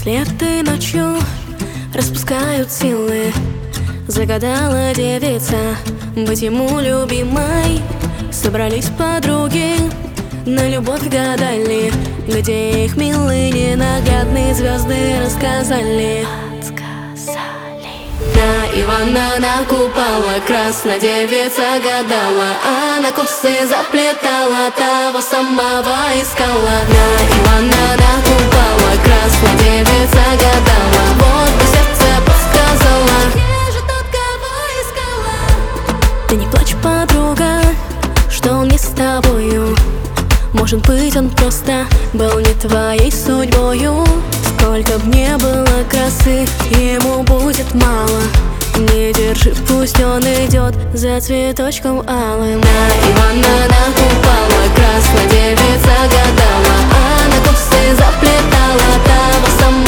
Если этой ночью распускают силы, загадала девица быть ему любимой. Собрались подруги, на любовь гадали, где их милые ненаглядные звезды рассказали. На Ивана, на Купала красная девица гадала, а на косы заплетала, того самого искала. На Ивана, на Купала красная девица гадала, вот бы сердце подсказала, где же тот, кого искала. Ты не плачь, подруга, что он не с тобою. Может быть, он просто был не твоей судьбою. Сколько б не было красы, ему будет мало. Не держи, пусть он идет за цветочком алым. На Ивана, на Купала красная девица гадала, а на косы заплетала, того самого